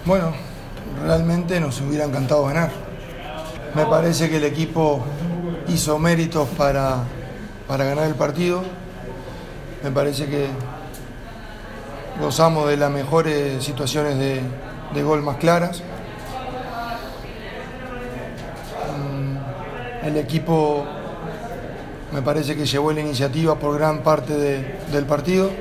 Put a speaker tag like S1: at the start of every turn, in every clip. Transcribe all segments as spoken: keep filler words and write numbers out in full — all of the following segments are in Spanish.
S1: Bueno, realmente nos hubiera encantado ganar. Me parece que el equipo hizo méritos para, para ganar el partido. Me parece que gozamos de las mejores situaciones de, de gol más claras. El equipo me parece que llevó la iniciativa por gran parte de, del partido.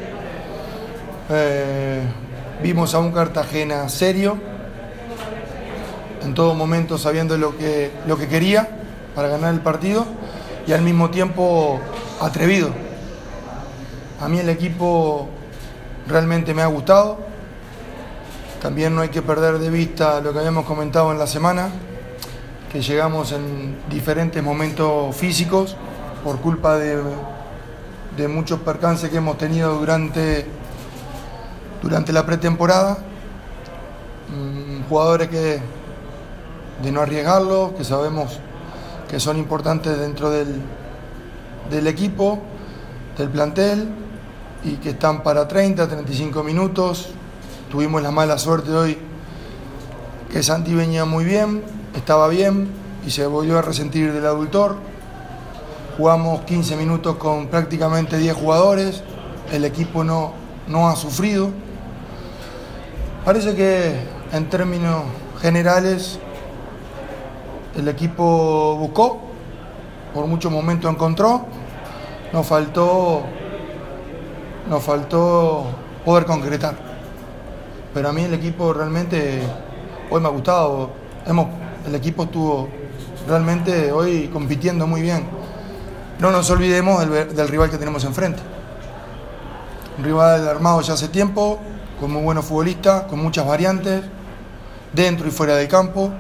S1: Eh, vimos a un Cartagena serio, en todo momento sabiendo lo que, lo que quería para ganar el partido y al mismo tiempo atrevido. A mí el equipo realmente me ha gustado. También no hay que perder de vista lo que habíamos comentado en la semana, que llegamos en diferentes momentos físicos por culpa de, de muchos percances que hemos tenido durante, durante la pretemporada. Mm, jugadores que de no arriesgarlo, que sabemos que son importantes dentro del, del equipo, del plantel, y que están para treinta, treinta y cinco minutos. Tuvimos la mala suerte hoy que Santi venía muy bien, estaba bien y se volvió a resentir del adultor. Jugamos quince minutos con prácticamente diez jugadores, el equipo no, no ha sufrido. Parece que en términos generales el equipo buscó, por muchos momentos encontró, nos faltó, nos faltó poder concretar. Pero a mí el equipo realmente hoy me ha gustado. Hemos, el equipo estuvo realmente hoy compitiendo muy bien. No nos olvidemos del, del rival que tenemos enfrente. Un rival armado ya hace tiempo, con muy buenos futbolistas, con muchas variantes, dentro y fuera del campo.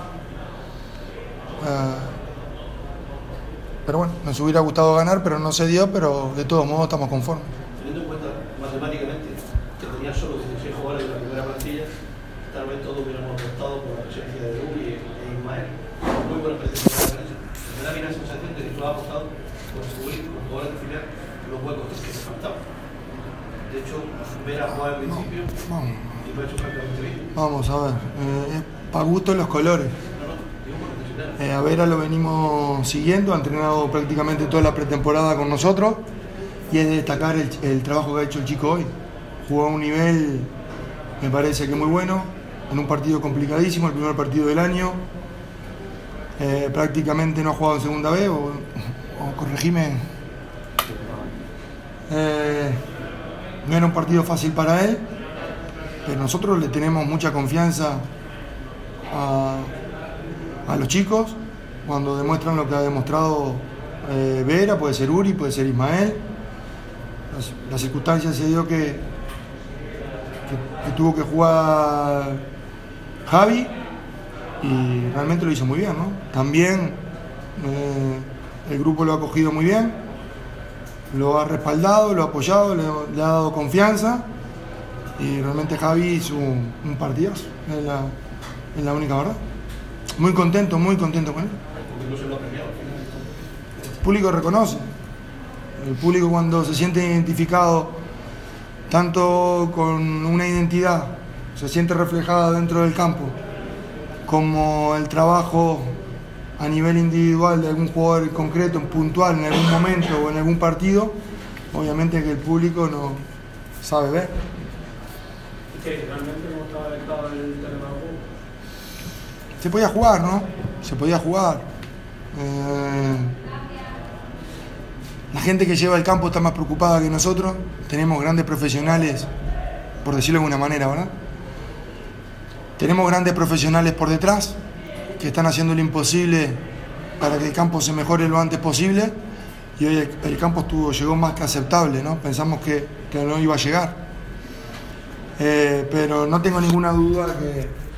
S1: Uh, pero bueno, nos hubiera gustado ganar, pero no se dio, pero de todos modos estamos conformes.
S2: Teniendo en cuenta matemáticamente que tenía solo dieciséis jugadores en la primera plantilla, tal vez todos hubiéramos optado por la presencia de Uri e Ismael. Muy buena presencia de la derecha. Me da a mí la sensación de que tú has apostado por cubrir con jugadores de final los huecos que te faltaban. De hecho, ver a jugar al principio no, vamos. Y lo ha hecho prácticamente bien.
S1: Vamos a ver, eh, para gusto los colores. Eh, a Vera lo venimos siguiendo, ha entrenado prácticamente toda la pretemporada con nosotros y es de destacar el, el trabajo que ha hecho el chico hoy. Jugó a un nivel, me parece que muy bueno, en un partido complicadísimo, el primer partido del año. Eh, prácticamente no ha jugado en segunda B, o, o corregime. Eh, no era un partido fácil para él, pero nosotros le tenemos mucha confianza a a los chicos, cuando demuestran lo que ha demostrado eh, Vera, puede ser Uri, puede ser Ismael. Las, las circunstancias se dio que, que, que tuvo que jugar Javi y realmente lo hizo muy bien, ¿no? También eh, el grupo lo ha cogido muy bien, lo ha respaldado, lo ha apoyado, le, le ha dado confianza y realmente Javi hizo un, un partidazo, es la, es la única verdad. Muy contento, muy contento con él. El público reconoce. El público cuando se siente identificado tanto con una identidad, se siente reflejada dentro del campo, como el trabajo a nivel individual de algún jugador concreto, puntual, en algún momento o en algún partido, obviamente que el público no sabe ver.
S3: ¿Y que realmente no estaba alejado del telemarco?
S1: Se podía jugar, ¿no? Se podía jugar. Eh, la gente que lleva el campo está más preocupada que nosotros. Tenemos grandes profesionales, por decirlo de alguna manera, ¿verdad? Tenemos grandes profesionales por detrás que están haciendo lo imposible para que el campo se mejore lo antes posible. Y hoy el, el campo estuvo, llegó más que aceptable, ¿no? Pensamos que, que no iba a llegar. Eh, pero no tengo ninguna duda que